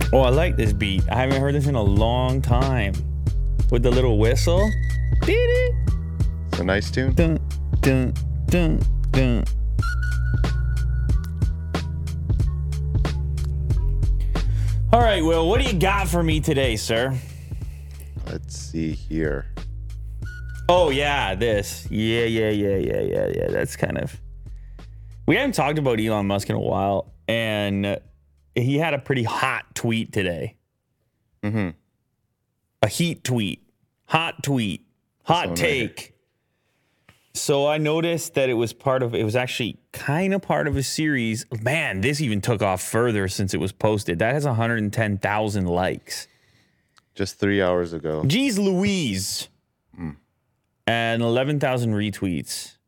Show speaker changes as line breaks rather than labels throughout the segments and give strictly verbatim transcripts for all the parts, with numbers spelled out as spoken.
Oh, I like this beat. I haven't heard this in a long time. With the little whistle.
It's a nice tune.
Dun, dun, dun, dun. All right, Will, what do you got for me today, sir?
Let's see here.
Oh, yeah, this. Yeah, yeah, yeah, yeah, yeah, yeah. That's kind of... We haven't talked about Elon Musk in a while, and he had a pretty hot tweet today.
Mm-hmm.
A heat tweet. Hot tweet. Hot take. So I noticed that it was part of, it was actually kind of part of a series. Man, this even took off further since it was posted. That has one hundred ten thousand likes.
Just three hours ago.
Jeez Louise. Mm. And eleven thousand retweets.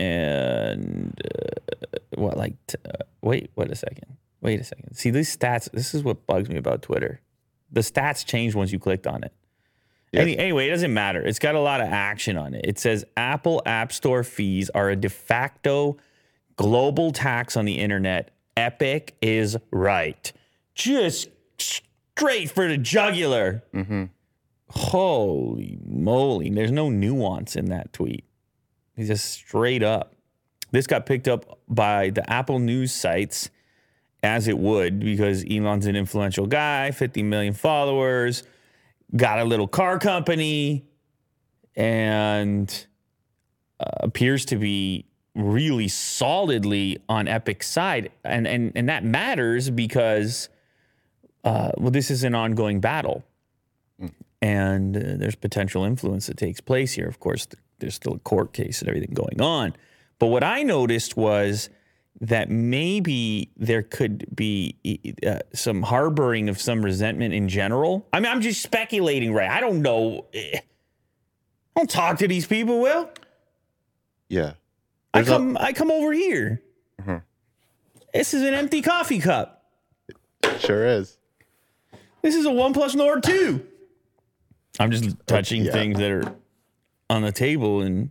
And uh, what, like, t- uh, wait, wait a second. Wait a second. See, these stats, this is what bugs me about Twitter. The stats changed once you clicked on it. Yes. Any, anyway, it doesn't matter. It's got a lot of action on it. It says Apple App Store fees are a de facto global tax on the internet. Epic is right. Just straight for the jugular.
Mm-hmm.
Holy moly. There's no nuance in that tweet. He's just straight up. This got picked up by the Apple news sites, as it would, because Elon's an influential guy, fifty million followers, got a little car company, and uh, appears to be really solidly on Epic's side. And and and that matters because, uh, well, this is an ongoing battle. Mm. And uh, there's potential influence that takes place here. Of course, there's still a court case and everything going on. But what I noticed was that maybe there could be uh, some harboring of some resentment in general. I mean, I'm just speculating, right? I don't know. I don't talk to these people, Will.
Yeah.
I come, a- I come over here.
Mm-hmm.
This is an empty coffee cup.
It sure is.
This is a OnePlus Nord two. I'm just touching
yeah.
things that are on the table, and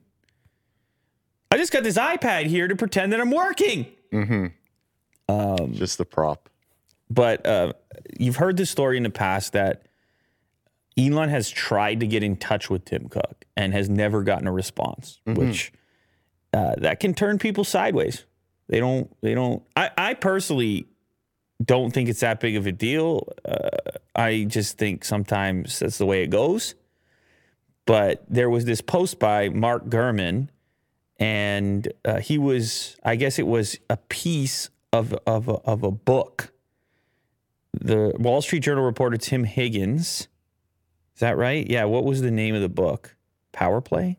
I just got this iPad here to pretend that I'm working.
Mm-hmm.
Um,
just the prop.
But uh, you've heard this story in the past that Elon has tried to get in touch with Tim Cook and has never gotten a response, mm-hmm. which uh, that can turn people sideways. They don't, they don't, I, I personally don't think it's that big of a deal. Uh, I just think sometimes that's the way it goes. But there was this post by Mark Gurman, and uh, he was, I guess it was a piece of of a, of a book. The Wall Street Journal reporter Tim Higgins, is that right? Yeah. What was the name of the book? Power Play?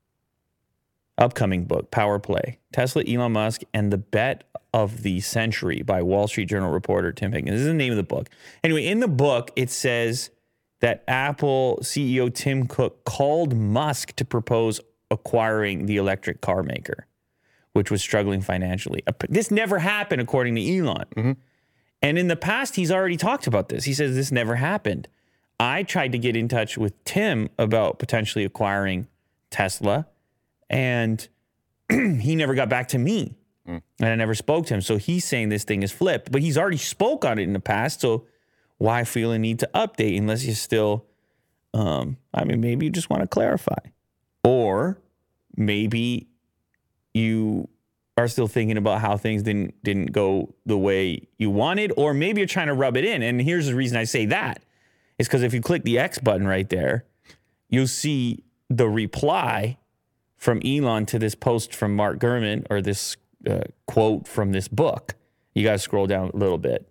Upcoming book, Power Play. Tesla, Elon Musk, and the Bet of the Century by Wall Street Journal reporter Tim Higgins. This is the name of the book. Anyway, in the book, it says that Apple C E O Tim Cook called Musk to propose acquiring the electric car maker, which was struggling financially. This never happened, according to Elon.
Mm-hmm.
And in the past, he's already talked about this. He says this never happened. I tried to get in touch with Tim about potentially acquiring Tesla, and he never got back to me. Mm. And I never spoke to him. So he's saying this thing is flipped, but he's already spoke on it in the past. So why feel a need to update unless you still, um, I mean, maybe you just want to clarify. Or maybe you are still thinking about how things didn't didn't go the way you wanted, or maybe you're trying to rub it in. And here's the reason I say that. It's because if you click the X button right there, you'll see the reply from Elon to this post from Mark Gurman, or this uh, quote from this book. You got to scroll down a little bit.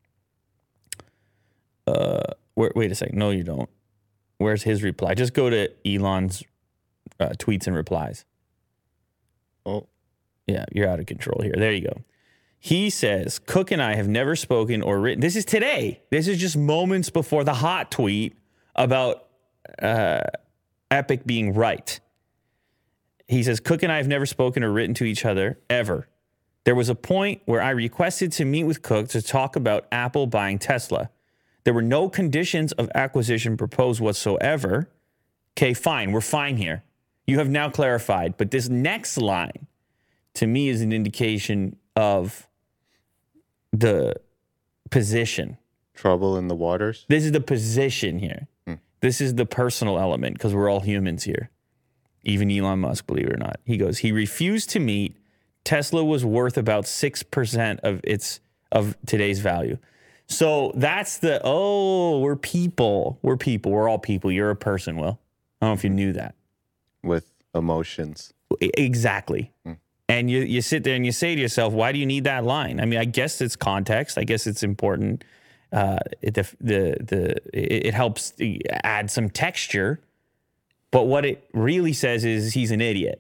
Uh, wait, wait a second. No, you don't. Where's his reply? Just go to Elon's uh, tweets and replies.
Oh,
yeah, you're out of control here. There you go. He says, Cook and I have never spoken or written. This is today. This is just moments before the hot tweet about uh, Epic being right. He says, Cook and I have never spoken or written to each other, ever. There was a point where I requested to meet with Cook to talk about Apple buying Tesla. There were no conditions of acquisition proposed whatsoever. Okay, fine. We're fine here. You have now clarified. But this next line, to me, is an indication of the position.
Trouble in the waters.
This is the position here.
Hmm.
This is the personal element because we're all humans here. Even Elon Musk, believe it or not. He goes, he refused to meet. Tesla was worth about six percent of its of today's value. So that's the, oh, we're people. We're people. We're all people. You're a person, Will. I don't know if you knew that.
With emotions.
E- Exactly.
Hmm.
And you, you sit there and you say to yourself, why do you need that line? I mean, I guess it's context. I guess it's important. Uh, it, the, the, the, it, it helps add some texture. But what it really says is he's an idiot.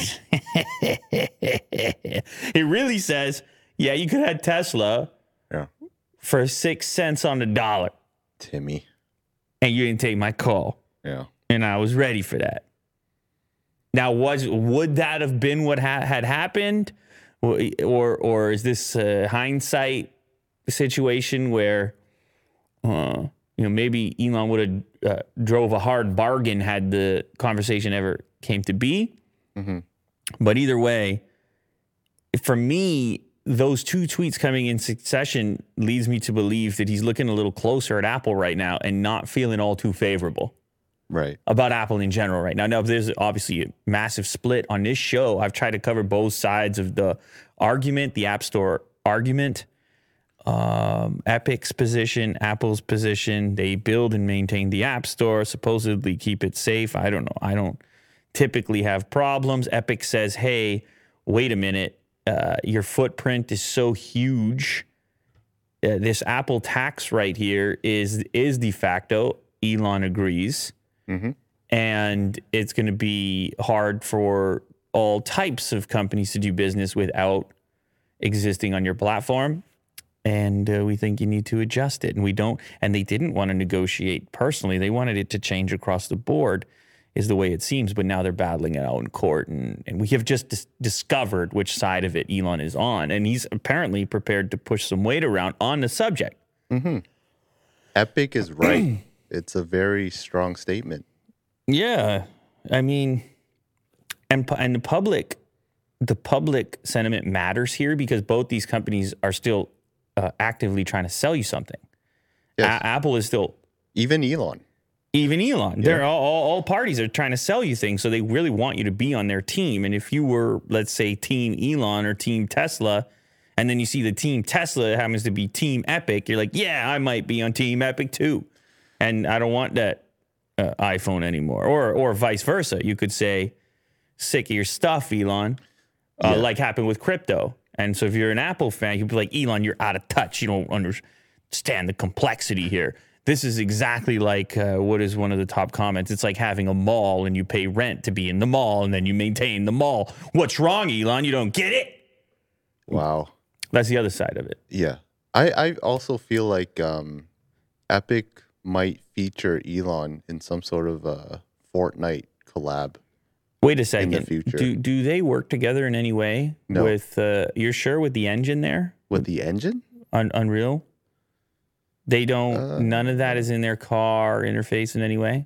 It really says, yeah, you could have Tesla
Yeah.
for six cents on the dollar.
Timmy.
And you didn't take my call.
Yeah.
And I was ready for that. Now, was would that have been what ha- had happened, or or, or is this a hindsight situation where, uh, you know, maybe Elon would have uh, drove a hard bargain had the conversation ever came to be?
Mm-hmm.
But either way, for me, those two tweets coming in succession leads me to believe that he's looking a little closer at Apple right now and not feeling all too favorable
Right.
about Apple in general right now. Now, there's obviously a massive split on this show. I've tried to cover both sides of the argument, the App Store argument, um, Epic's position, Apple's position. They build and maintain the App Store, supposedly keep it safe. I don't know. I don't typically have problems. Epic says, hey, wait a minute. Uh, your footprint is so huge. Uh, this Apple tax right here is is de facto. Elon agrees.
Mm-hmm.
And it's going to be hard for all types of companies to do business without existing on your platform. And uh, we think you need to adjust it. And we don't. And they didn't want to negotiate personally. They wanted it to change across the board, is the way it seems. But now they're battling it out in court. And, and we have just dis- discovered which side of it Elon is on. And he's apparently prepared to push some weight around on the subject.
Mm-hmm. Epic is right. It's a very strong statement.
Yeah, I mean, and pu- and the public, the public sentiment matters here because both these companies are still uh, actively trying to sell you something.
Yes.
A- Apple is still,
Even Elon.
even Elon.
Yeah.
They're all, all all parties are trying to sell you things, so they really want you to be on their team. And if you were, let's say, Team Elon or Team Tesla, and then you see the Team Tesla happens to be Team Epic, you're like, yeah, I might be on Team Epic too, and I don't want that Uh, iPhone anymore, or or vice versa. You could say, sick of your stuff, Elon, uh,
Yeah.
like happened with crypto. And so if you're an Apple fan, you'd be like, Elon, you're out of touch. You don't understand the complexity here. This is exactly like uh, what is one of the top comments. It's like having a mall and you pay rent to be in the mall and then you maintain the mall. What's wrong, Elon? You don't get it?
Wow.
That's the other side of it.
Yeah. I, I also feel like um, Epic might feature Elon in some sort of uh, Fortnite collab.
Wait a second.
In the future.
Do do they work together in any way?
No.
With uh, you're sure with the engine there?
With the engine?
On Unreal? They don't,
Uh,
none of that is in their car interface in any way?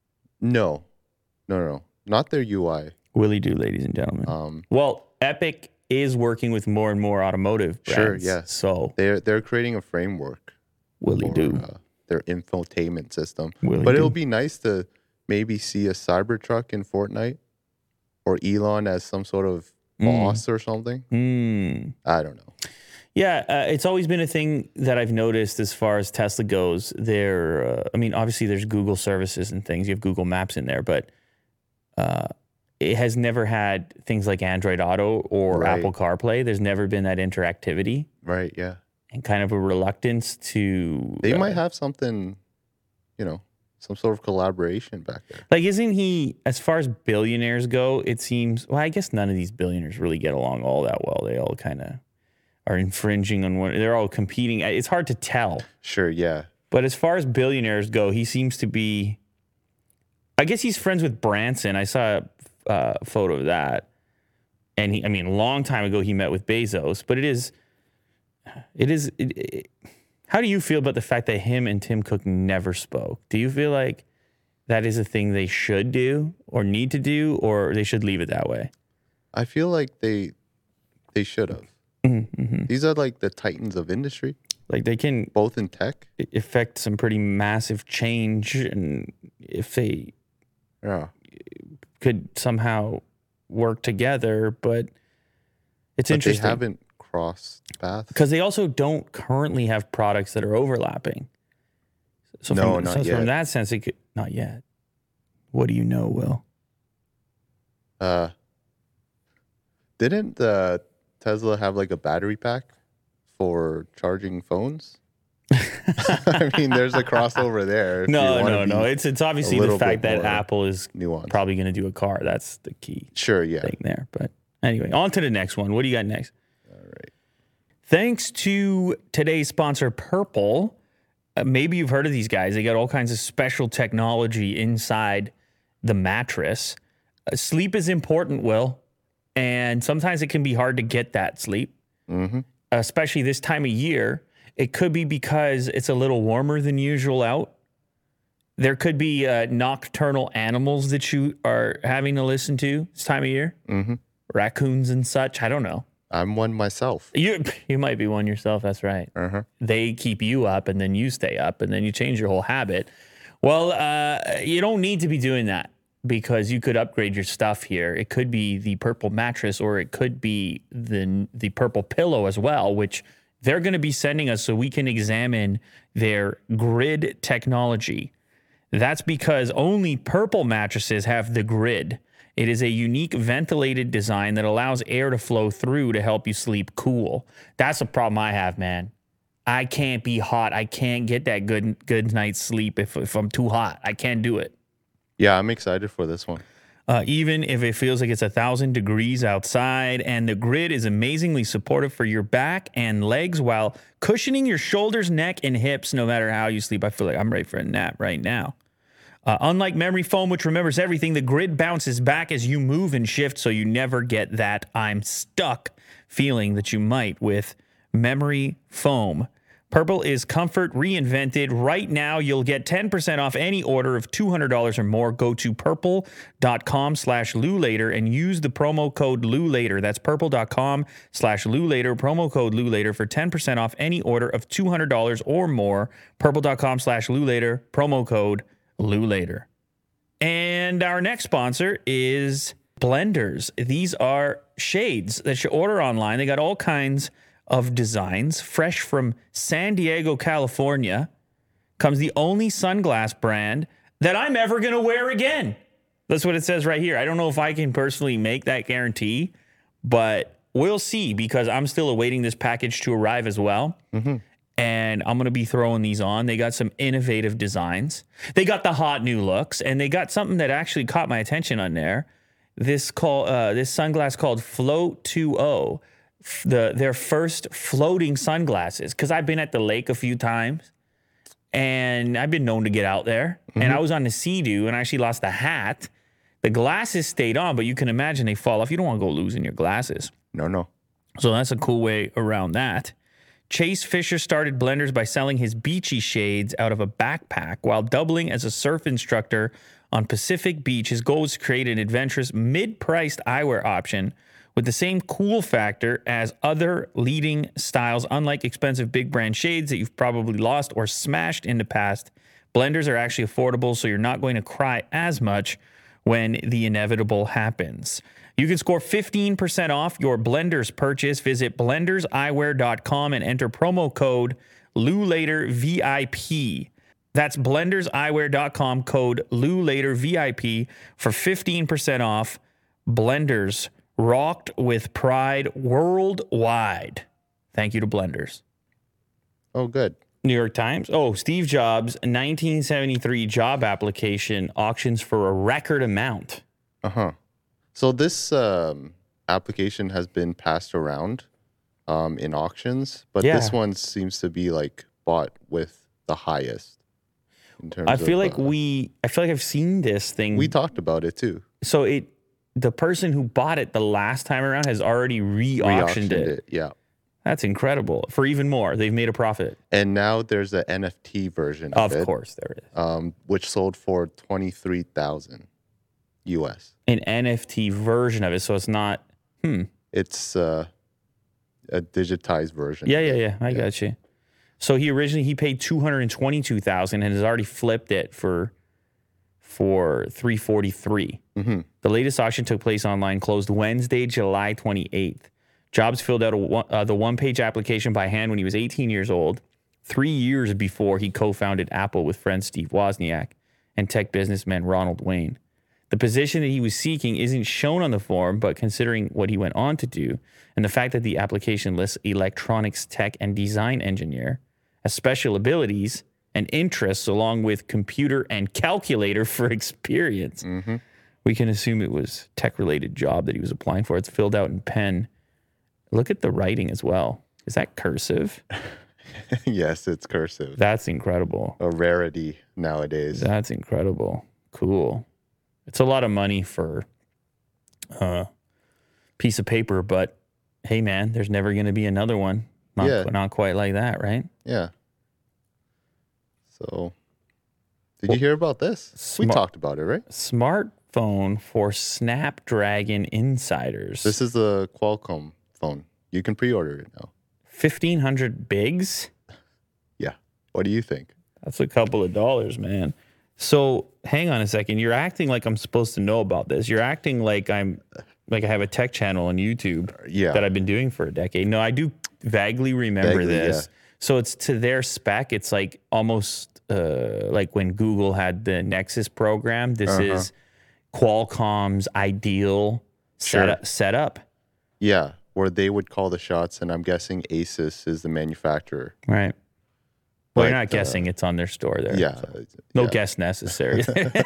No. No, no. Not their U I.
Willy do, ladies and gentlemen.
Um,
Well, Epic is working with more and more automotive brands.
Sure, yeah.
So,
they're they're creating a framework
Willy
for
do.
uh, their infotainment system.
Willy
But
do.
it'll be nice to maybe see a Cybertruck in Fortnite or Elon as some sort of boss or something.
Mm.
I don't know.
Yeah, uh, it's always been a thing that I've noticed as far as Tesla goes. There, uh, I mean, obviously there's Google services and things. You have Google Maps in there, but uh, it has never had things like Android Auto or
Right.
Apple CarPlay. There's never been that interactivity
Right, yeah.
and kind of a reluctance to.
They
uh,
might have something, you know, some sort of collaboration back there.
Like, isn't he, as far as billionaires go, it seems, well, I guess none of these billionaires really get along all that well. They all kind of are infringing on one, they're all competing. It's hard to tell.
Sure, yeah.
But as far as billionaires go, he seems to be, I guess he's friends with Branson. I saw a uh, photo of that. And he, I mean, a long time ago, he met with Bezos, but it is, it is, it, it, how do you feel about the fact that him and Tim Cook never spoke? Do you feel like that is a thing they should do or need to do, or they should leave it that way?
I feel like they they should have.
Mm-hmm.
These are like the titans of industry.
Like they can
Both in tech?
affect some pretty massive change, and if they
Yeah.
could somehow work together, but it's
But
interesting.
they haven't crossed paths.
Because they also don't currently have products that are overlapping. So
No,
from,
not
so
yet.
from that sense, it could not yet. What do you know, Will?
Uh, didn't uh, Tesla have like a battery pack for charging phones? I mean, there's a crossover there. if you
No,
wanna
no, no.
be
It's it's obviously
little
the fact
bit
that
more
Apple is
nuanced.
probably going to do a car. That's the key
Sure, yeah.
thing there. But anyway, on to the next one. What do you got next?
All right.
Thanks to today's sponsor, Purple. Uh, maybe you've heard of these guys. They got all kinds of special technology inside the mattress. Uh, sleep is important, Will, and sometimes it can be hard to get that sleep,
Mm-hmm.
especially this time of year. It could be because it's a little warmer than usual out. There could be uh, nocturnal animals that you are having to listen to this time of year,
Mm-hmm.
raccoons and such. I don't know.
I'm one myself.
You you might be one yourself. That's right.
Uh-huh.
They keep you up, and then you stay up, and then you change your whole habit. Well, uh, you don't need to be doing that because you could upgrade your stuff here. It could be the Purple mattress, or it could be the the Purple pillow as well, which they're going to be sending us so we can examine their grid technology. That's because only Purple mattresses have the grid. It is a unique ventilated design that allows air to flow through to help you sleep cool. That's a problem I have, man. I can't be hot. I can't get that good good night's sleep if, if I'm too hot. I can't do it.
Yeah, I'm excited for this one.
Uh, even if it feels like it's a thousand degrees outside, and the grid is amazingly supportive for your back and legs while cushioning your shoulders, neck, and hips no matter how you sleep. I feel like I'm ready for a nap right now. Uh, unlike memory foam, which remembers everything, the grid bounces back as you move and shift, so you never get that I'm stuck feeling that you might with memory foam. Purple is comfort reinvented. Right now, you'll get ten percent off any order of two hundred dollars or more. Go to purple.com slash LouLater and use the promo code LouLater. That's purple.com slash LouLater, promo code LouLater for ten percent off any order of two hundred dollars or more. Purple.com slash LouLater, promo code LouLater. And our next sponsor is Blenders. These are shades that you order online. They got all kinds of designs, fresh from San Diego, California. Comes the only sunglass brand that I'm ever going to wear again. That's what it says right here. I don't know if I can personally make that guarantee, but we'll see because I'm still awaiting this package to arrive as well.
Mm-hmm.
And I'm going to be throwing these on. They got some innovative designs. They got the hot new looks, and they got something that actually caught my attention on there. This call, uh, this sunglass called Float two oh. The their first floating sunglasses, because I've been at the lake a few times and I've been known to get out there. Mm-hmm. And I was on the Sea-Doo and I actually lost the hat. The glasses stayed on, but you can imagine they fall off. You don't want to go losing your glasses.
No, no.
So that's a cool way around that. Chase Fisher started Blenders by selling his beachy shades out of a backpack while doubling as a surf instructor on Pacific Beach. His goal was to create an adventurous, mid-priced eyewear option with the same cool factor as other leading styles. Unlike expensive big brand shades that you've probably lost or smashed in the past, Blenders are actually affordable, so you're not going to cry as much when the inevitable happens. You can score fifteen percent off your Blenders purchase. Visit blenders eyewear dot com and enter promo code LouLater V I P. That's blenders eyewear dot com, code LouLater V I P for fifteen percent off. Blenders, rocked with pride worldwide. Thank you to Blenders.
Oh, good.
New York Times. Oh, Steve Jobs' nineteen seventy-three job application auctions for a record amount.
Uh-huh. So this um, application has been passed around um, in auctions, but
Yeah.
this one seems to be like bought with the highest. In terms
I feel
of,
like
uh,
we, I feel like I've seen this thing.
we talked about it too.
so it, the person who bought it the last time around has already re-auctioned
Re-auctioned
it.
Yeah.
That's incredible. For even more, they've made a profit.
And now there's an N F T version of,
Of
it,
course, there is
um, which sold for twenty-three thousand U S.
an N F T version of it, so it's not. Hmm.
It's uh, a digitized version.
Yeah,
of
yeah,
it.
yeah. I got you. So he originally he paid two hundred twenty-two thousand dollars and has already flipped it for for three hundred forty-three thousand dollars.
Mm-hmm.
The latest auction took place online, closed Wednesday, July twenty-eighth. Jobs filled out a, uh, the one-page application by hand when he was eighteen years old, three years before he co-founded Apple with friend Steve Wozniak and tech businessman Ronald Wayne. The position that he was seeking isn't shown on the form, but considering what he went on to do and the fact that the application lists electronics tech and design engineer as special abilities and interests along with computer and calculator for experience,
Mm-hmm.
we can assume it was tech-related job that he was applying for. It's filled out in pen. Look at the writing as well. Is that cursive?
Yes, it's cursive.
That's incredible.
A rarity nowadays.
That's incredible. Cool. It's a lot of money for a piece of paper, but hey, man, there's never going to be another one. Not,
Yeah.
not quite like that, right?
Yeah. So, did you hear about this? We
Smart-
talked about it, right?
Smartphone for Snapdragon insiders.
This is the Qualcomm phone. You can pre-order it now.
fifteen hundred bigs?
Yeah. What do you think?
That's a couple of dollars, man. So hang on a second. You're acting like I'm supposed to know about this. You're acting like I'm like I have a tech channel on YouTube
Yeah.
that I've been doing for a decade. No, I do vaguely remember
Vaguely,
this.
yeah.
So it's to their spec. It's like almost uh, like when Google had the Nexus program. This
Uh-huh.
is Qualcomm's ideal
Sure.
setup. setup.
Yeah, where they would call the shots, and I'm guessing Asus is the manufacturer.
Right. Well, you're
But,
not guessing. It's on their store there.
Yeah.
So no
yeah.
guess necessary.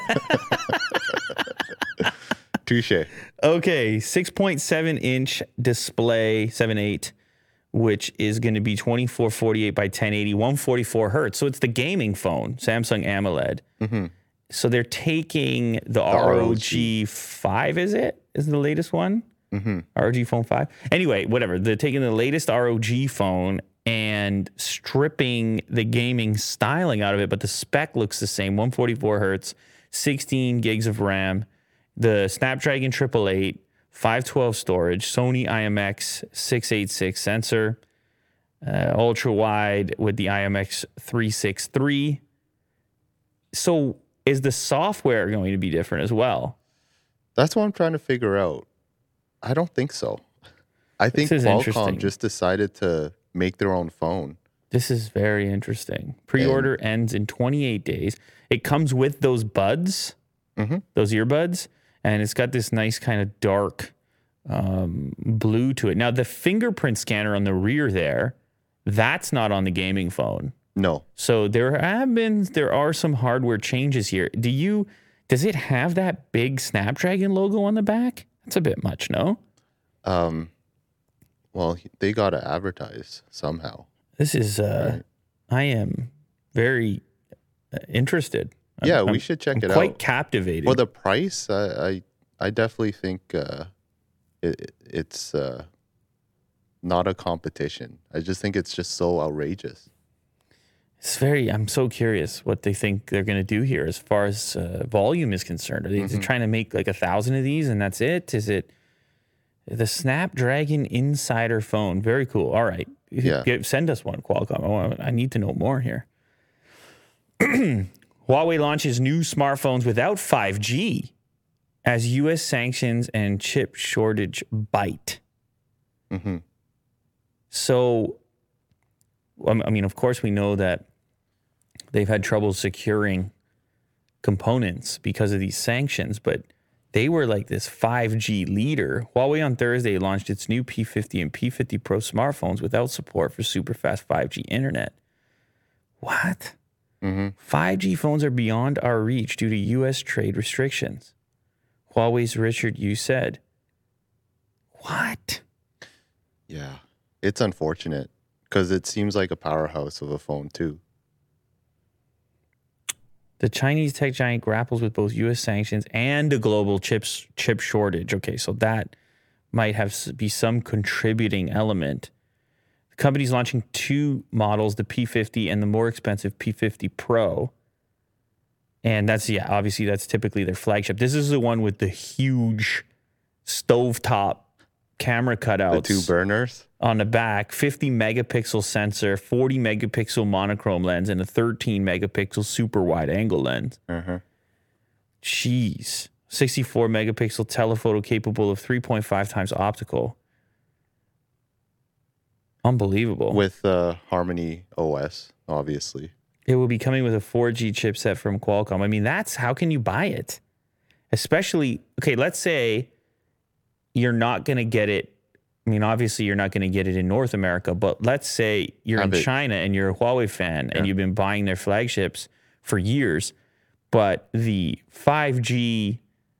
Touche.
Okay, six point seven inch display, seven eight, which is going to be twenty-four forty-eight by ten eighty, one forty-four hertz. So it's the gaming phone, Samsung AMOLED.
Mm-hmm.
So they're taking the,
R
R
O
O
G
G five, is it? Is the latest one?
Mm-hmm.
R O G Phone five? Anyway, whatever. They're taking the latest R O G phone and stripping the gaming styling out of it, but the spec looks the same, one forty-four hertz, sixteen gigs of RAM, the Snapdragon triple eight, five twelve storage, Sony I M X six eighty-six sensor, uh, ultra wide with the I M X three sixty-three. So is the software going to be different as well?
That's what I'm trying to figure out. I don't think so. I think
is
Qualcomm
interesting.
just decided to make their own phone.
This is very interesting. Pre-order ends in twenty-eight days. It comes with those buds,
Mm-hmm.
those earbuds, and it's got this nice kind of dark um, blue to it. Now, the fingerprint scanner on the rear there, that's not on the gaming phone.
No.
So there have been, there are some hardware changes here. Do you, does it have that big Snapdragon logo on the back? That's a bit much, no?
Um, well, they got to advertise somehow.
This is, uh, I am very uh, interested. I'm-
Yeah,
I'm-
we should check
I'm
it
quite
out.
captivated.
For the price, I I, I definitely think uh, it, it's uh, not a competition. I just think it's just so outrageous.
It's very, I'm so curious what they think they're going to do here as far as uh, volume is concerned. Are they
Mhm.
trying to make like a thousand of these and that's it? Is it the Snapdragon Insider phone? Very cool. All right.
Yeah.
Get- send us one, Qualcomm. I, want, I need to know more here. Huawei launches new smartphones without five G as U S sanctions and chip shortage bite.
hmm
So, um, I mean, of course, we know that they've had trouble securing components because of these sanctions, but they were like this five G leader. Huawei on Thursday launched its new P fifty and P fifty Pro smartphones without support for super fast five G internet. What?
hmm
five G phones are beyond our reach due to U S trade restrictions. Huawei's Richard Yu said. What?
Yeah, it's unfortunate because it seems like a powerhouse of a phone too.
The Chinese tech giant grapples with both U S sanctions and a global chips chip shortage. Okay, so that might have s- be some contributing element. The company's launching two models, the P fifty and the more expensive P fifty Pro. And that's, yeah, obviously that's typically their flagship. This is the one with the huge stovetop camera
The
cutouts
two burners.
on the back, fifty megapixel sensor, forty megapixel monochrome lens, and a thirteen megapixel super wide angle lens.
Uh-huh.
Jeez. sixty-four megapixel telephoto capable of three point five times optical. Unbelievable.
With uh, Harmony O S, obviously.
It will be coming with a four G chipset from Qualcomm. I mean, that's how can you buy it? Especially, okay, let's say you're not going to get it. I mean, obviously, you're not going to get it in North America, but let's say you're
Have
in
it.
China and you're a Huawei fan
Yeah.
and you've been buying their flagships for years, but the five G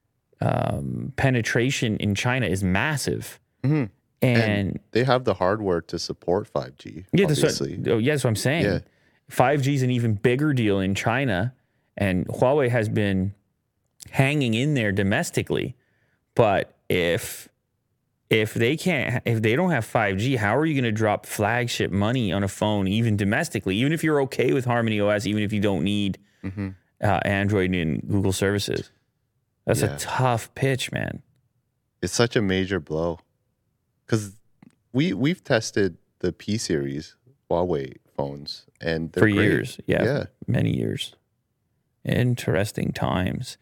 um, penetration in China is massive.
Mm-hmm.
And,
And they have the hardware to support five G.
yeah, that's what,
obviously.
oh, yeah, that's what I'm saying.
Yeah.
five G is an even bigger deal in China, and Huawei has been hanging in there domestically. But if if they can't, if they don't have five G, how are you going to drop flagship money on a phone, even domestically? Even if you're okay with Harmony O S, even if you don't need
Mm-hmm.
uh, Android and Google services, that's
Yeah.
a tough pitch, man.
It's such a major blow. Because we, we've tested the P series Huawei phones, and they're
For
great.
years, yeah,
Yeah.
many years. Interesting times.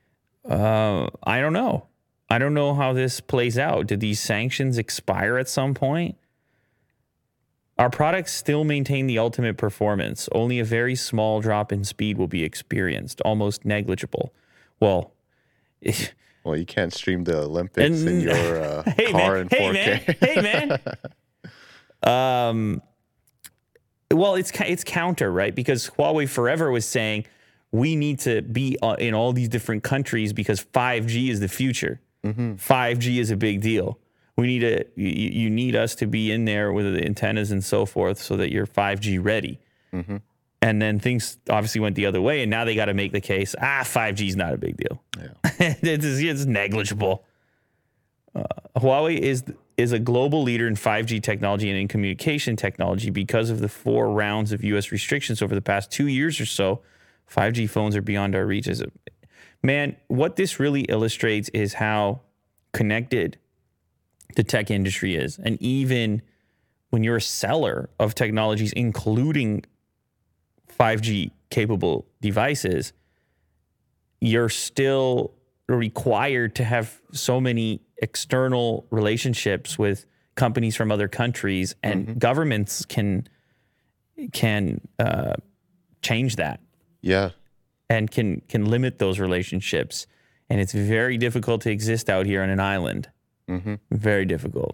Uh, I don't know. I don't know how this plays out. Did these sanctions expire at some point? Our products still maintain the ultimate performance. Only a very small drop in speed will be experienced, almost negligible. Well,
Well, you can't stream the Olympics in
And-
your uh,
hey
car
man,
in
hey
four K.
man, hey man. Um, well, it's ki- it's counter, right? Because Huawei forever was saying we need to be uh, in all these different countries because five G is the future.
Mm-hmm.
five G is a big deal. We need to you, you need us to be in there with the antennas and so forth so that you're five G ready.
Mm-hmm.
And then things obviously went the other way, and now they got to make the case, ah, five G is not a big deal.
Yeah.
it's, it's negligible. Uh, Huawei is is a global leader in five G technology and in communication technology because of the four rounds of U S restrictions over the past two years or so. five G phones are beyond our reach. As a, man, what this really illustrates is how connected the tech industry is. And even when you're a seller of technologies, including five G capable devices, you're still required to have so many external relationships with companies from other countries, and
Mm-hmm.
governments can can uh, change that
Yeah.
and can can limit those relationships. And it's very difficult to exist out here on an island.
Mm-hmm.
Very difficult.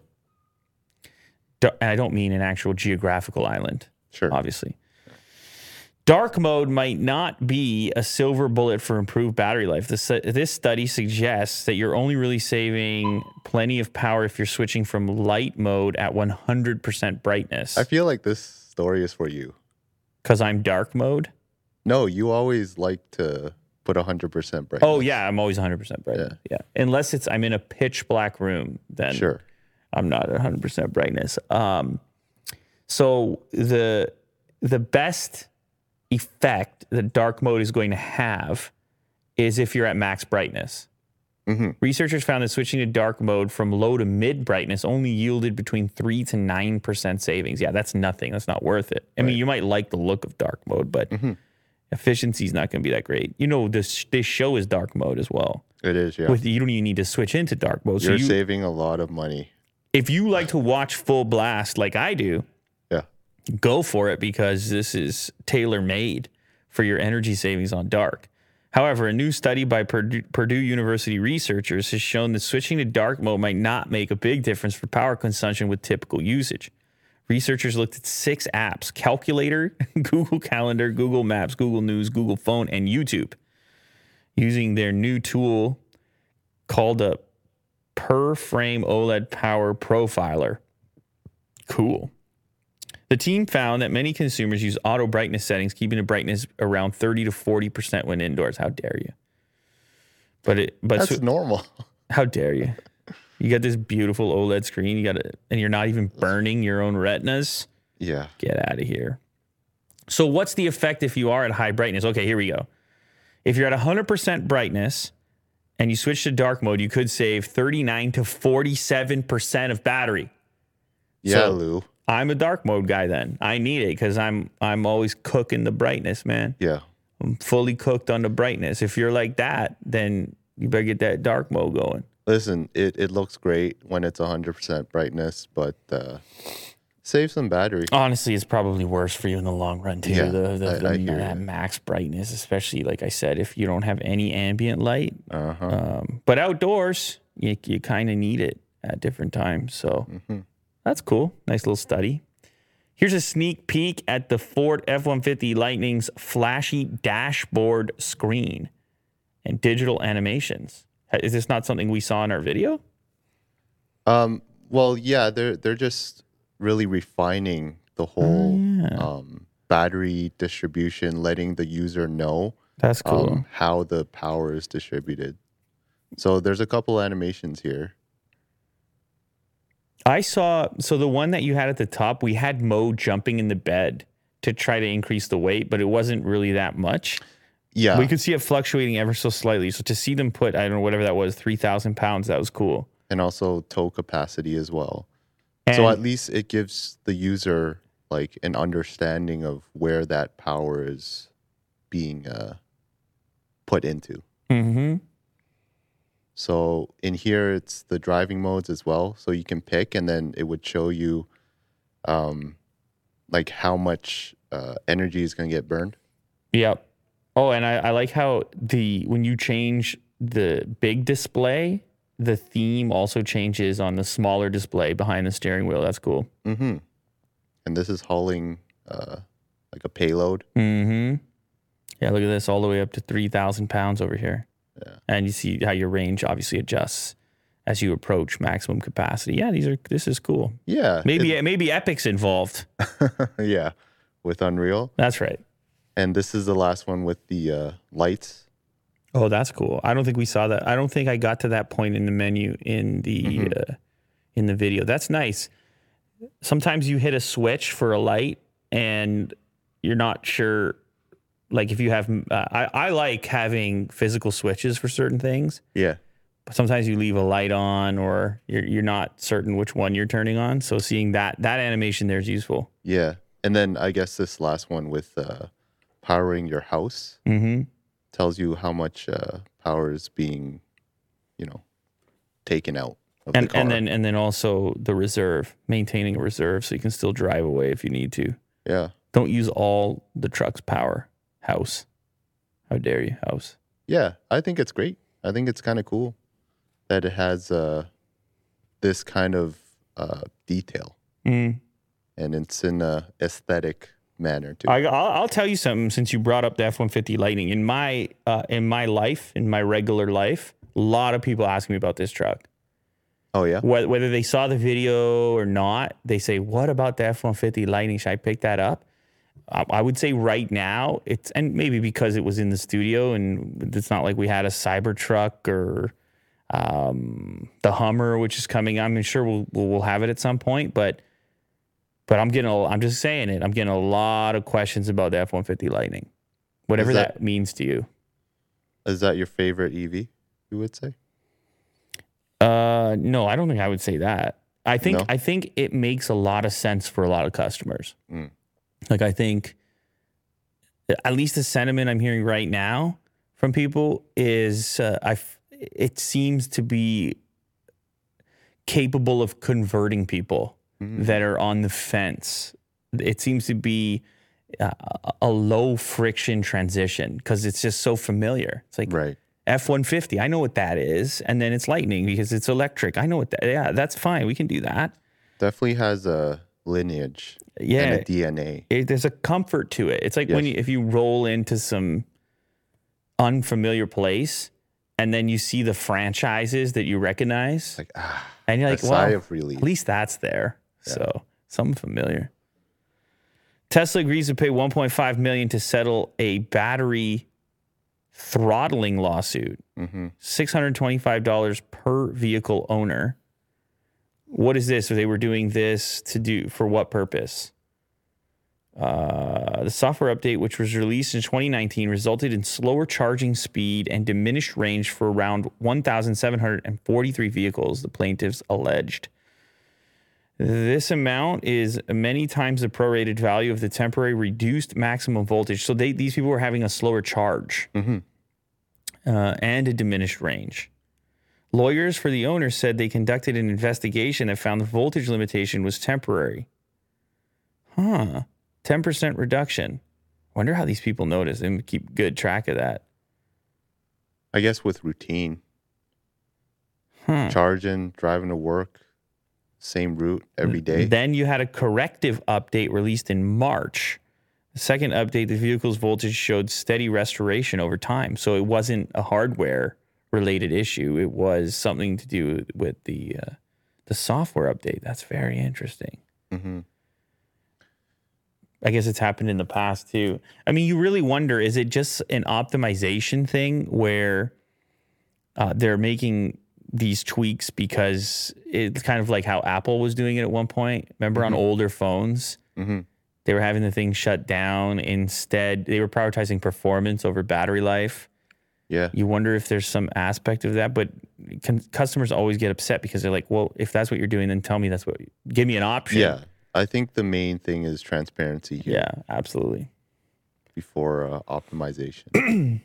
D- And I don't mean an actual geographical island,
Sure.
obviously. Dark mode might not be a silver bullet for improved battery life. This, this study suggests that you're only really saving plenty of power if you're switching from light mode at one hundred percent brightness.
I feel like this story is for you.
Because I'm dark mode?
No, you always like to put one hundred percent brightness.
Oh, yeah, I'm always one hundred percent brightness. Yeah. Unless it's I'm in a pitch black room, then
Sure.
I'm not at one hundred percent brightness. Um, so the the best effect that dark mode is going to have is if you're at max brightness.
Mm-hmm.
Researchers found that switching to dark mode from low to mid brightness only yielded between three to nine percent savings. Yeah, that's nothing. That's not worth it. I mean, you might like the look of dark mode, but
Mm-hmm.
efficiency is not going to be that great. You know, this this show is dark mode as well.
It is, yeah.
With you don't even need to switch into dark mode.
You're
so you,
saving a lot of money.
if you like to watch full blast like I do,
Yeah.
go for it because this is tailor-made for your energy savings on dark. However, a new study by Purdue, Purdue University researchers has shown that switching to dark mode might not make a big difference for power consumption with typical usage. Researchers looked at six apps: Calculator, Google Calendar, Google Maps, Google News, Google Phone, and YouTube, using their new tool called a per frame OLED power profiler. Cool. The team found that many consumers use auto brightness settings, keeping the brightness around thirty to forty percent when indoors. How dare you? But it, but
That's
so-
normal.
how dare you? You got this beautiful OLED screen. You got it, and you're not even burning your own retinas.
Yeah.
Get out of here. So what's the effect if you are at high brightness? Okay, here we go. If you're at one hundred percent brightness and you switch to dark mode, you could save thirty-nine to forty-seven percent of battery.
Yeah,
So,
Lou.
I'm a dark mode guy then. I need it because I'm I'm always cooking the brightness, man.
Yeah.
I'm fully cooked on the brightness. If you're like that, then you better get that dark mode going.
Listen, it, it looks great when it's one hundred percent brightness, but uh, save some battery.
Honestly, it's probably worse for you in the long run too.
Yeah,
the the,
I-
the
I hear
ma-
you.
max brightness, especially like I said, if you don't have any ambient light.
Uh-huh.
Um, but outdoors, you you kind of need it at different times. So
Mm-hmm.
that's cool. Nice little study. Here's a sneak peek at the Ford F one fifty Lightning's flashy dashboard screen and digital animations. Is this not something we saw in our video?
Um, well, yeah, they're they're just really refining the whole
yeah.
um, battery distribution, letting the user know
That's cool.
um, how the power is distributed. So there's a couple animations here.
I saw, so the one that you had at the top, we had Mo jumping in the bed to try to increase the weight, but it wasn't really that much.
Yeah,
We could see it fluctuating ever so slightly. So to see them put, I don't know, whatever that was, three thousand pounds, that was cool.
and also tow capacity as well.
And
So at least it gives the user like an understanding of where that power is being uh, put into.
Mhm.
So in here, it's the driving modes as well. So you can pick, and then it would show you, um, like how much uh, energy is going to get burned.
Yep. Oh, and I, I like how the when you change the big display, the theme also changes on the smaller display behind the steering wheel. That's cool.
Mm-hmm. And this is hauling uh, like a payload.
Mm-hmm. Yeah, look at this, all the way up to three thousand pounds over here.
Yeah.
And you see how your range obviously adjusts as you approach maximum capacity. Yeah, these are this is cool.
Yeah.
Maybe maybe Epic's involved.
it- yeah. With Unreal.
That's right.
And this is the last one with the uh, lights.
Oh, that's cool. I don't think we saw that. I don't think I got to that point in the menu in the
Mhm.
uh, in the video. That's nice. Sometimes you hit a switch for a light and you're not sure. Like if you have, uh, I, I like having physical switches for certain things.
Yeah.
But sometimes you leave a light on or you're you're not certain which one you're turning on. So seeing that that animation there is useful.
Yeah. And then I guess this last one with uh, powering your house
Mm-hmm.
tells you how much uh, power is being, you know, taken out of
And
the car.
and then and then also the reserve, maintaining a reserve so you can still drive away if you need to.
yeah.
Don't use all the truck's power. House. How dare you, house?
Yeah. I think it's great. I think it's kind of cool that it has uh, this kind of uh, detail,
Mm.
and it's in a aesthetic manner too.
I, I'll, I'll tell you something. Since you brought up the F one fifty Lightning, in my uh, in my life, in my regular life, a lot of people ask me about this truck.
oh yeah.
Whether, whether they saw the video or not, they say, "What about the F one fifty Lightning? Should I pick that up?" I, I would say right now, it's and maybe because it was in the studio and it's not like we had a Cybertruck or um, the Hummer, which is coming. I'm sure we'll we'll we'll have it at some point, but. But I'm getting, a, I'm just saying it. I'm getting a lot of questions about the F one fifty Lightning, whatever
Is
that,
that-
means to you.
Is that your favorite E V? You would say?
Uh, no, I don't think I would say that. I think,
No?
I think it makes a lot of sense for a lot of customers.
Mm.
Like I think, at least the sentiment I'm hearing right now from people is, uh, I, f- it seems to be capable of converting people
Mhm.
that are on the fence. It seems to be uh, a low friction transition because it's just so familiar. It's like
Right.
F one fifty, I know what that is. And then it's Lightning because it's electric. I know what that, yeah, that's fine. We can do that.
Definitely has a lineage
Yeah.
and a D N A.
It, there's a comfort to it. It's like when
Yes.
you, if you roll into some unfamiliar place and then you see the franchises that you recognize
Like ah,
and you're
a
like,
sigh
well,
of relief.
at least that's there. So something familiar. Tesla agrees to pay one point five million dollars to settle a battery throttling lawsuit.
hmm
six hundred twenty-five dollars per vehicle owner. What is this? Or they were doing this to do for what purpose? Uh, the software update, which was released in twenty nineteen, resulted in slower charging speed and diminished range for around one thousand seven hundred forty-three vehicles, the plaintiffs alleged. This amount is many times the prorated value of the temporary reduced maximum voltage. So they, these people were having a slower charge
Mm-hmm.
uh, and a diminished range. Lawyers for the owner said they conducted an investigation that found the voltage limitation was temporary. Huh. ten percent reduction. Wonder how these people notice and keep good track of that.
I guess with routine,
Huh.
charging, driving to work, same route every day.
Then you had a corrective update released in March. The second update, the vehicle's voltage showed steady restoration over time. So it wasn't a hardware-related issue. It was something to do with the uh, the software update. That's very interesting.
Mm-hmm.
I guess it's happened in the past too. I mean, you really wonder, is it just an optimization thing where uh, they're making these tweaks because it's kind of like how Apple was doing it at one point? Remember
Mm-hmm.
on older phones,
Mm-hmm.
they were having the thing shut down. Instead, they were prioritizing performance over battery life.
Yeah.
You wonder if there's some aspect of that, but con- customers always get upset because they're like, well, if that's what you're doing, then tell me that's what, give me an option.
Yeah. I think the main thing is transparency here
Yeah, absolutely.
before uh, optimization.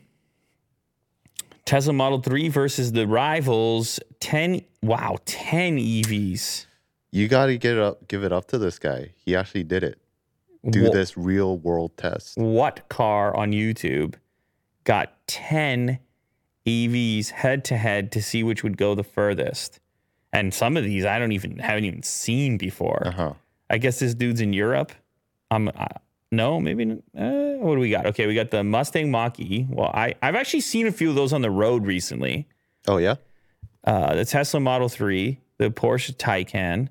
Tesla Model three versus the rivals, ten, wow, ten E Vs.
You got to get it up, give it up to this guy. He actually did it. Do
Wha-
this real world test.
What car on YouTube got ten E Vs head to head to see which would go the furthest? And some of these I don't even haven't even seen before.
Uh huh.
I guess this dude's in Europe. Um, uh, no, maybe. Uh, what do we got? Okay, we got the Mustang Mach-E. Well, I I've actually seen a few of those on the road recently.
Oh yeah.
Uh, the Tesla Model three, the Porsche Taycan.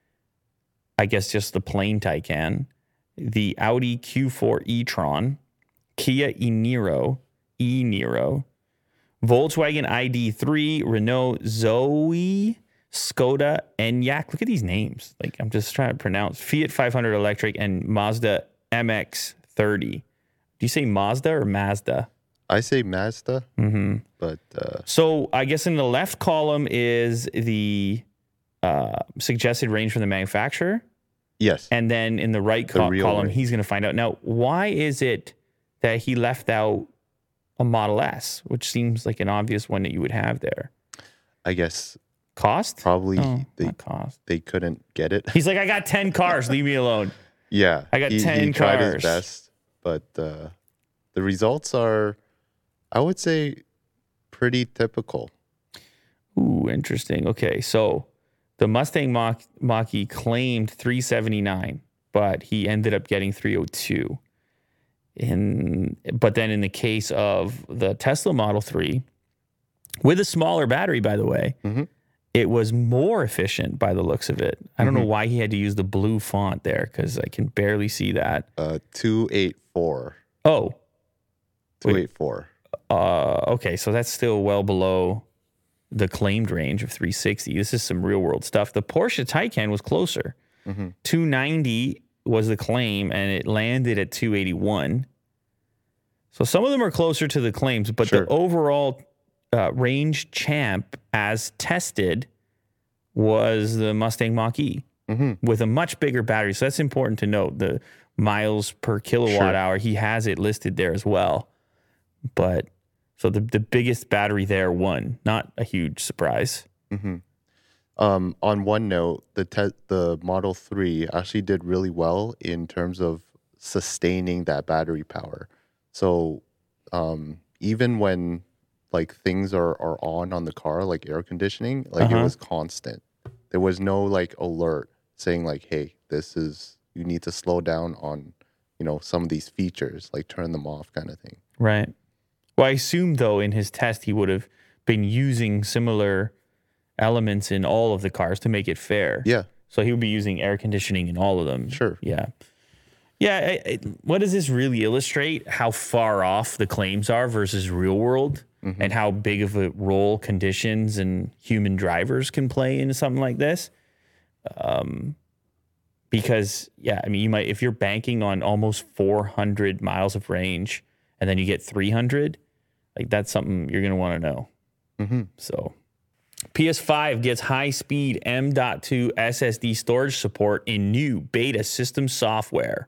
I guess just the plain Taycan. The Audi Q four e-tron, Kia e-Niro, e-Niro, Volkswagen I D three, Renault Zoe, Skoda Enyaq. Look at these names. Like I'm just trying to pronounce. Fiat five hundred electric and Mazda M X thirty. Do you say Mazda or Mazda?
I say Mazda,
Mm-hmm.
but uh,
So I guess in the left column is the uh, suggested range from the manufacturer.
yes.
And then in the right co-
real
column,
range.
he's going to find out. Now, why is it that he left out a Model S, which seems like an obvious one that you would have there?
I guess
Cost?
probably
Oh,
they
not cost.
they couldn't get it.
He's like, I got ten cars. Leave me alone.
Yeah.
I got
he,
ten
he tried
cars.
his best, but uh, the results are, I would say, pretty typical.
Ooh, interesting. Okay, so the Mustang Mach- Mach-E claimed three seventy-nine, but he ended up getting three oh two. In, but then in the case of the Tesla Model three, with a smaller battery, by the way,
Mhm.
it was more efficient by the looks of it. I don't know why he had to use the blue font there because I can barely see that.
Uh, two eighty-four.
Oh,
two eighty-four.
uh, okay, so that's still well below the claimed range of three sixty. This is some real world stuff. The Porsche Taycan was closer.
Mhm.
two ninety was the claim, and it landed at two eighty-one. So some of them are closer to the claims, but
Sure.
the overall uh, range champ as tested was the Mustang Mach-E
Mhm.
with a much bigger battery. So that's important to note. The miles per kilowatt
Sure.
hour, he has it listed there as well. But so the, the biggest battery there won. Not a huge surprise.
Mhm. Um, on one note, the te- the Model three actually did really well in terms of sustaining that battery power. So um, even when like things are, are on on the car, like air conditioning, like
Uh-huh.
it was constant. There was no like alert saying like, hey, this is, you need to slow down on, you know, some of these features, like turn them off kind of thing.
Right. Well, I assume, though, in his test, he would have been using similar elements in all of the cars to make it fair.
Yeah,
So he would be using air conditioning in all of them.
Sure.
Yeah. Yeah. I, I, what does this really illustrate? How far off the claims are versus real world,
Mm-hmm.
and how big of a role conditions and human drivers can play into something like this. Um, Because, yeah, I mean, you might, if you're banking on almost four hundred miles of range and then you get three hundred, like that's something you're going to want to know.
Mm-hmm.
So P S five gets high-speed M dot two S S D storage support in new beta system software.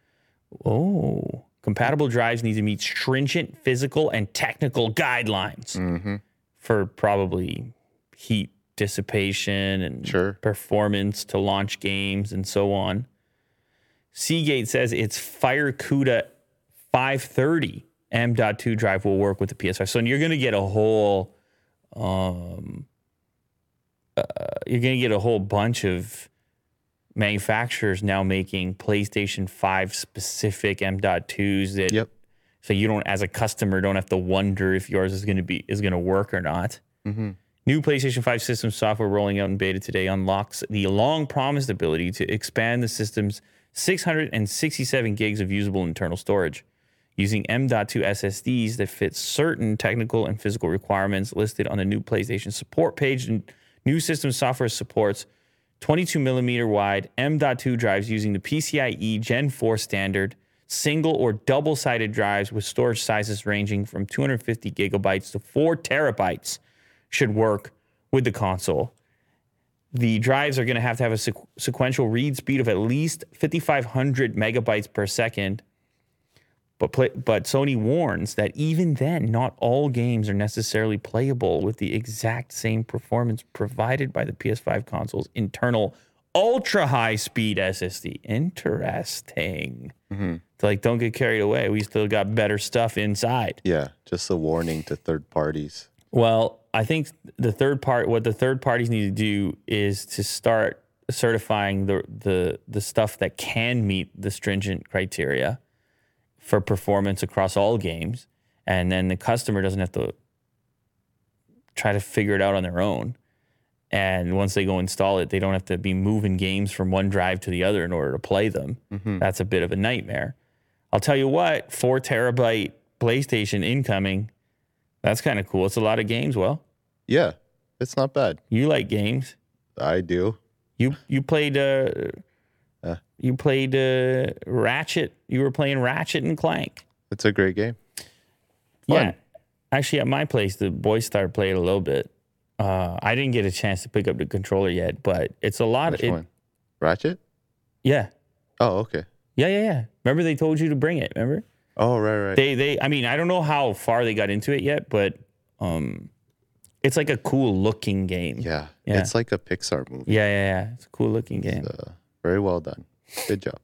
Oh, compatible drives need to meet stringent physical and technical guidelines
Mm-hmm.
for probably heat dissipation and
Sure.
performance to launch games and so on. Seagate says its FireCuda five thirty M dot two drive will work with the P S five. So you're going to get a whole, um, uh, you're going to get a whole bunch of manufacturers now making PlayStation five specific M dot twos that,
Yep.
so you don't, as a customer, don't have to wonder if yours is going to be is going to work or not.
Mm-hmm.
New PlayStation five system software rolling out in beta today unlocks the long-promised ability to expand the system's six hundred sixty-seven gigs of usable internal storage using M dot two S S Ds that fit certain technical and physical requirements listed on the new PlayStation support page. And new system software supports twenty-two millimeter wide M dot two drives using the PCIe Gen four standard, single or double-sided drives with storage sizes ranging from two hundred fifty gigabytes to four terabytes should work with the console. The drives are going to have to have a sequ- sequential read speed of at least fifty-five hundred megabytes per second. But play, but Sony warns that even then, not all games are necessarily playable with the exact same performance provided by the P S five console's internal ultra high speed S S D. Interesting.
Mm-hmm.
So like, don't get carried away. We still got better stuff inside.
Yeah. Just a warning to third parties.
Well, I think the third part, what the third parties need to do is to start certifying the the the stuff that can meet the stringent criteria for performance across all games, and then the customer doesn't have to try to figure it out on their own. And once they go install it, they don't have to be moving games from one drive to the other in order to play them.
Mm-hmm.
That's a bit of a nightmare. I'll tell you what, four terabyte PlayStation incoming. That's kind of cool. It's a lot of games. Well,
Yeah. It's not bad.
you like games.
I do.
You you played uh,
Uh.
you played uh, Ratchet. You were playing Ratchet and Clank.
It's a great game.
Yeah,
Fun.
actually, at my place, the boys started playing a little bit. Uh, I didn't get a chance to pick up the controller yet, but it's a lot.
Which
It,
one? Ratchet?
Yeah,
Oh, okay.
yeah, yeah, yeah. Remember they told you to bring it. Remember
Oh, right, right.
they they. I mean, I don't know how far they got into it yet, but um, it's like a cool looking game.
yeah.
Yeah.
It's like a Pixar movie.
Yeah, yeah, yeah. It's a cool looking game.
Uh, very well done. Good job.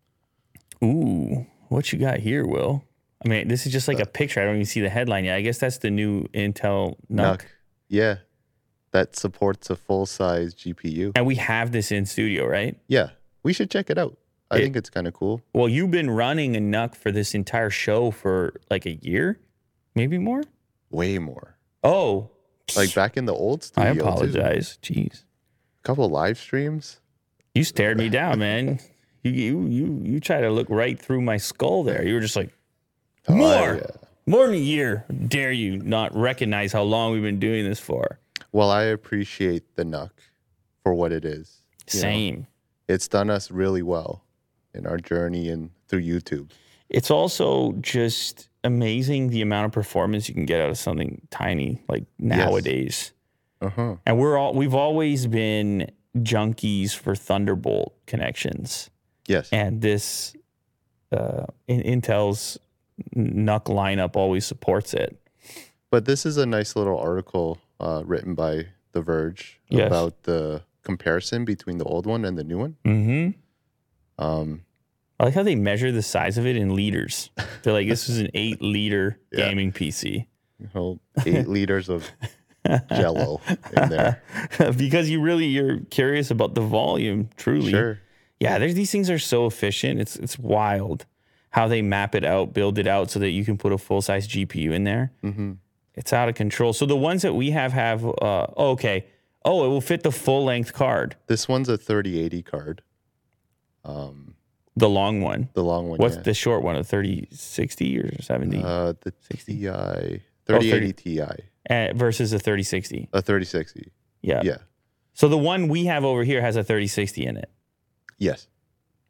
Ooh, what you got here, Will? I mean, this is just like a picture. I don't even see the headline yet. I guess that's the new Intel N U C.
Nuck. Yeah. That supports a full size G P U.
And we have this in studio, right?
Yeah. We should check it out. I
It-
think it's kind of cool.
Well, you've been running a N U C for this entire show for like a year, maybe more.
Way more.
Oh,
Like back in the old
I
studio. Too.
apologize. Jeez,
A couple live streams.
you stared me down, man. You you you you try to look right through my skull there. You were just like,
Oh,
more,
yeah.
more than a year. Dare you not recognize how long we've been doing this for?
Well, I appreciate the N U C for what it is. You know,
Same.
it's done us really well in our journey and through YouTube.
It's also just amazing the amount of performance you can get out of something tiny like nowadays.
Uh huh.
And we're all we've always been junkies for Thunderbolt connections,
Yes.
and this uh, in, Intel's N U C lineup always supports it.
But this is a nice little article uh, written by The Verge
Yes.
about the comparison between the old one and the new one.
Mm-hmm.
Um,
I like how they measure the size of it in liters. They're like, this is an eight liter
Yeah.
gaming P C.
you know, eight liters of Jello in there.
Because you really you're curious about the volume, truly.
Sure.
Yeah, there's these things are so efficient. It's it's wild how they map it out, build it out so that you can put a full size G P U in there.
Mm-hmm.
It's out of control. So the ones that we have have uh, oh, okay. Oh, it will fit the full length card,
This one's a thirty eighty card. Um,
the long one.
the long one.
What's
yeah.
the short one? A thirty sixty or seventy
Uh, the
sixty?
T I thirty eighty Ti,
uh, versus a thirty sixty.
a thirty sixty.
Yeah.
Yeah.
So the one we have over here has a thirty sixty in it.
Yes.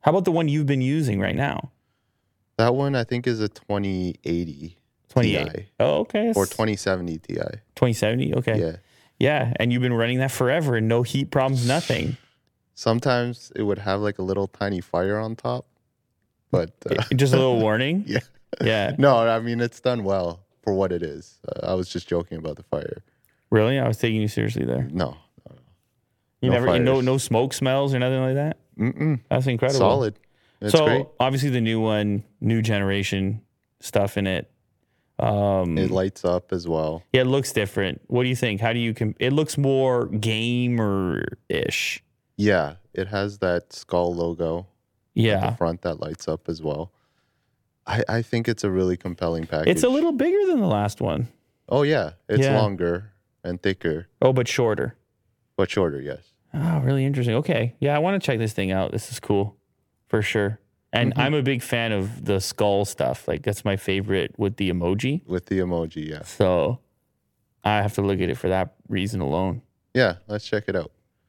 How about the one you've been using right now?
That one I think is a twenty eighty
twenty-eight.
Ti
Oh, okay.
or twenty seventy Ti.
twenty seventy. Okay.
Yeah.
Yeah, and you've been running that forever and no heat problems, nothing.
Sometimes it would have like a little tiny fire on top, but uh,
Just a little warning.
yeah.
Yeah.
No, I mean it's done well for what it is. Uh, I was just joking about the fire.
Really? I was taking you seriously there.
No, no,
You
No
never, no,
fires.
no smoke smells or nothing like that.
Mm-mm.
That's incredible.
Solid. It's
so
great.
obviously the new one, new generation stuff in it. Um,
It lights up as well.
yeah, it looks different. What do you think? How do you? Com- it looks more gamer ish.
Yeah, it has that skull logo at the
Yeah,
front that lights up as well. I, I think it's a really compelling package.
it's a little bigger than the last one.
Oh yeah, it's
Yeah.
longer and thicker,
Oh, but shorter.
but shorter. Yes.
Oh, really interesting. Okay, yeah, I want to check this thing out. This is cool, for sure. And I'm a big fan of the skull stuff. Like that's my favorite with the emoji.
With the emoji. Yeah.
So I have to look at it for that reason alone.
Yeah. Let's check it out.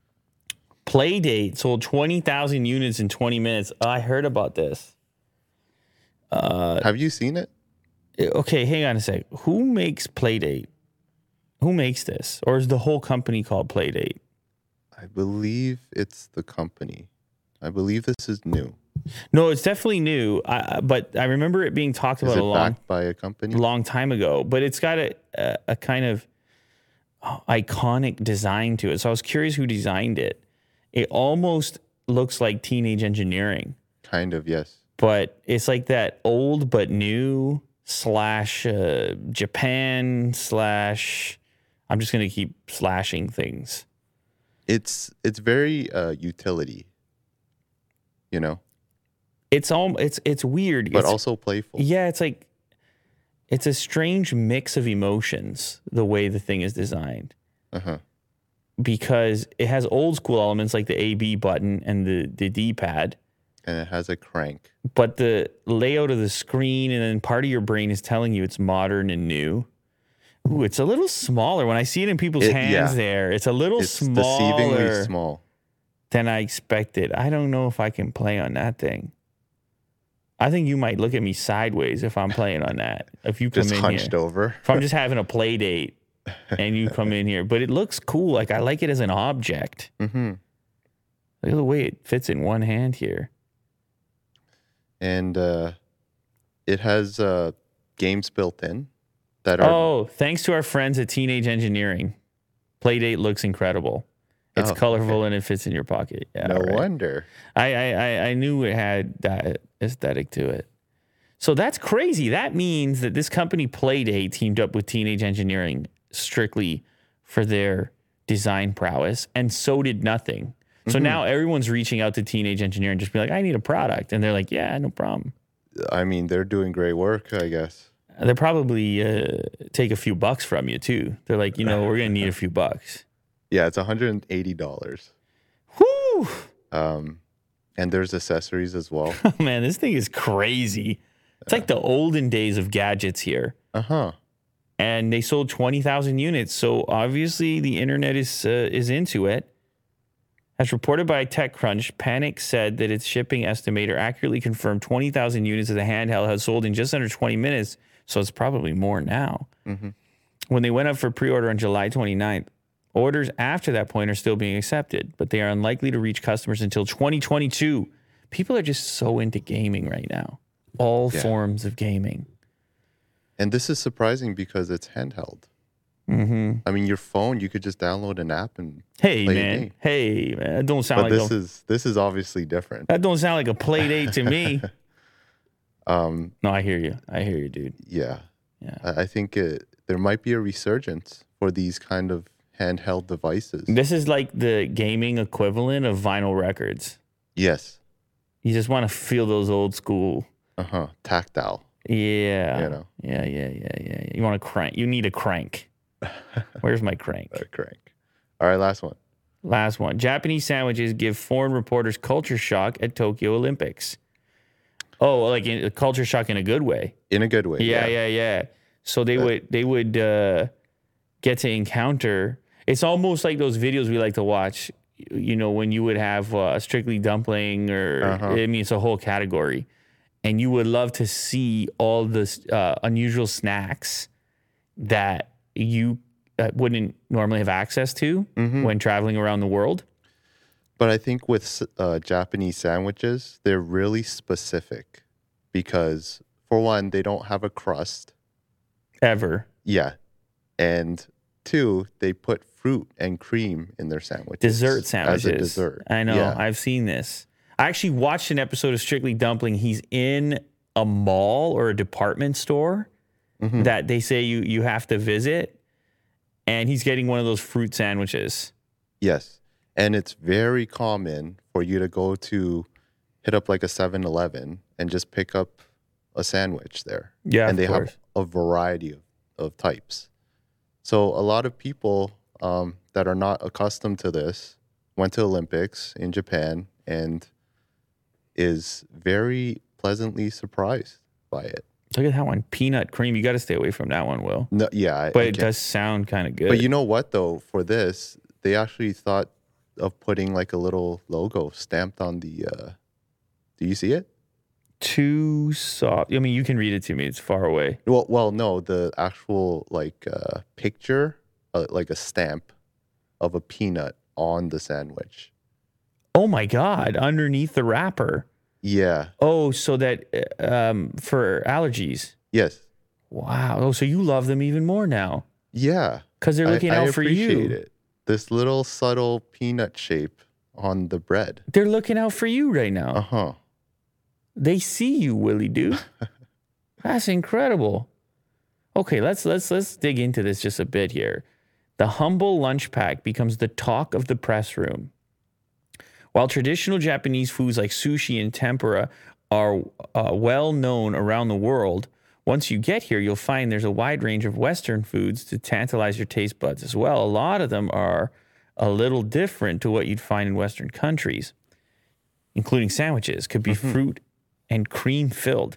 Playdate sold twenty thousand units in twenty minutes. Oh, I heard about this.
Have you seen it?
Okay, hang on a sec. Who makes Playdate? Who makes this? Or is the whole company called Playdate?
I believe it's the company. I believe this is new.
No, it's definitely new. I, I- but I remember it being talked
Is
about
it
a long,
backed by a company?
long time ago. But it's got a, a, a kind of iconic design to it. So I was curious who designed it. It almost looks like Teenage Engineering,
Kind of. Yes.
but it's like that old but new slash uh, Japan slash. I'm just gonna keep slashing things.
It's it's very uh, utility. You know,
It's all it's it's weird,
but
It's-
also playful.
yeah. It's like it's a strange mix of emotions the way the thing is designed
Uh huh.
because it has old school elements like the A B button and the the D pad,
And it has a crank.
but the layout of the screen and then part of your brain is telling you it's modern and new. Ooh, it's a little smaller when I see it in people's
It-
hands.
yeah.
There, it's a little
It's
smaller
deceivingly small.
than I expected. I don't know if I can play on that thing. I think you might look at me sideways if I'm playing on that. If you come
Just
in
hunched
here,
over.
if I'm just having a play date and you come in here, but it looks cool. Like I like it as an object.
Mm-hmm.
Look at the way it fits in one hand here.
And uh, it has uh, games built in that are.
Oh, thanks to our friends at Teenage Engineering, Playdate looks incredible. It's
Oh,
colorful and it fits in your pocket. Yeah,
no
right.
wonder.
I, I I I knew it had that aesthetic to it. So that's crazy. That means that this company Playdate teamed up with Teenage Engineering strictly for their design prowess, and so did Nothing. So now everyone's reaching out to Teenage Engineering, just be like, I need a product, and they're like, yeah, no problem.
I mean, they're doing great work, I guess.
They'll probably uh, take a few bucks from you too. They're like, you know, we're gonna need a few bucks.
Yeah, it's one hundred eighty dollars.
Whoo!
Um, and there's accessories as well.
Man, this thing is crazy. It's like the olden days of gadgets here.
Uh huh.
And they sold twenty thousand units. So obviously the internet is uh, is into it. As reported by TechCrunch, Panic said that its shipping estimator accurately confirmed twenty thousand units of the handheld had sold in just under twenty minutes. So it's probably more now.
Mm-hmm.
When they went up for pre-order on July twenty-ninth, orders after that point are still being accepted, but they are unlikely to reach customers until twenty twenty-two. People are just so into gaming right now. All
Yeah.
forms of gaming.
And this is surprising because it's handheld.
Mm-hmm.
I mean, your phone, you could just download an app and.
Hey
Play a
man,
game.
hey man, that don't sound
But
like
this
a,
is this is obviously different.
that don't sound like a play date to me.
Um,
No, I hear you. I hear you, dude.
yeah,
Yeah.
I, I think it, there might be a resurgence for these kind of handheld devices.
This is like the gaming equivalent of vinyl records.
Yes.
You just want to feel those old school.
Uh huh. Tactile.
Yeah.
You know.
Yeah, yeah, yeah, yeah. yeah. You want to crank. You need a crank. Where's my crank?
A crank. All right, last one.
Last one. Japanese sandwiches give foreign reporters culture shock at Tokyo Olympics. Oh, like in, a culture shock in a good way.
In a good way.
Yeah, yeah, yeah. So they would they would uh, get to encounter. It's almost like those videos we like to watch. you know, when you would have uh, Strictly Dumpling or,
Uh-huh.
I mean, it's a whole category. And you would love to see all the uh, unusual snacks that you uh, wouldn't normally have access to
Mm-hmm.
when traveling around the world.
But I think with uh, Japanese sandwiches, they're really specific because, for one, they don't have a crust.
Ever.
Yeah. And two, they put fruit and cream in their sandwiches.
Dessert sandwiches.
As a dessert.
I know.
Yeah.
I've seen this. I actually watched an episode of Strictly Dumpling. He's in a mall or a department store
Mhm.
that they say you, you have to visit. And he's getting one of those fruit sandwiches.
Yes. And it's very common for you to go to hit up like a seven eleven and just pick up a sandwich there.
Yeah,
And
of
they
course.
have a variety of, of types. So a lot of people um, that are not accustomed to this went to Olympics in Japan and is very pleasantly surprised by it.
Look at that one. Peanut cream. You got to stay away from that one, Will.
No, yeah, I,
But
I
it
can't-
does sound kind of good.
But you know what though? For this, they actually thought of putting like a little logo stamped on the. Uh, do you see it?
Too soft. I mean, you can read it to me. It's far away.
Well, well, no, the actual like uh, picture, uh, like a stamp of a peanut on the sandwich.
Oh my God. Underneath the wrapper.
Yeah.
Oh, so that uh, um, for allergies.
Yes.
Wow. Oh, so you love them even more now
Yeah.
because they're looking
I,
out
I
for
appreciate
you.
it. This little subtle peanut shape on the bread.
They're looking out for you right now.
Uh huh.
They see you, Willie Doo. That's incredible. Okay, let's let's let's dig into this just a bit here. The humble lunch pack becomes the talk of the press room. While traditional Japanese foods like sushi and tempura are uh, well known around the world, once you get here, you'll find there's a wide range of Western foods to tantalize your taste buds as well. A lot of them are a little different to what you'd find in Western countries, including sandwiches, could be fruit and cream filled.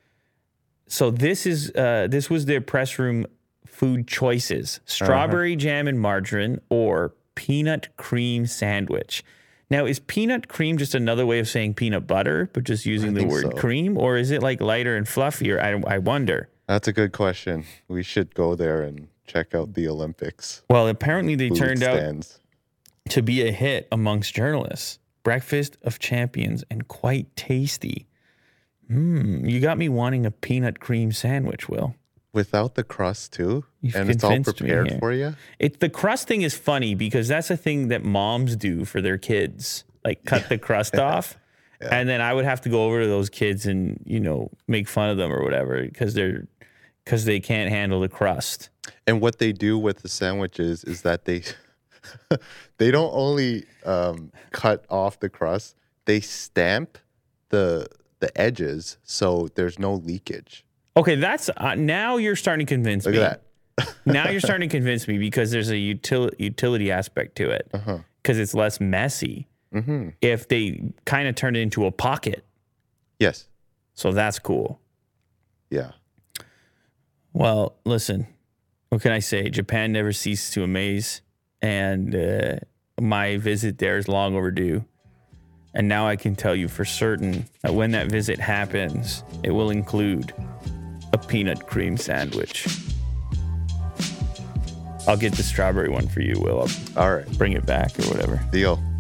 So this is uh, this was their press room food choices: strawberry jam and margarine or peanut cream sandwich. Now, is peanut cream just another way of saying peanut butter, but just using the
think
word
so.
cream, or is it like lighter and fluffier? I, I wonder.
That's a good question. We should go there and check out the Olympics.
Well, apparently they
food
turned out
stands.
to be a hit amongst journalists. Breakfast of champions and quite tasty. Hmm, you got me wanting a peanut cream sandwich, Will.
Without the crust too,
You've
and it's all
convinced me
prepared
here.
for you.
It the crust thing is funny because that's a thing that moms do for their kids, like cut the crust off, and then I would have to go over to those kids and you know make fun of them or whatever because they're because they can't handle the crust.
And what they do with the sandwiches is that they they don't only um, cut off the crust; they stamp the the edges so there's no leakage.
Okay, that's uh, now you're starting to convince
Look
me.
at that.
Now you're starting to convince me because there's a util- utility aspect to it
Uh-huh.
because it's less messy
Mm-hmm.
if they kind of turn it into a pocket.
Yes.
So that's cool.
Yeah.
Well, listen, what can I say? Japan never ceases to amaze, and uh, my visit there is long overdue. And now I can tell you for certain that when that visit happens, it will include a peanut cream sandwich. I'll get the strawberry one for you, Will. I'll
All right.
bring it back or whatever.
Deal.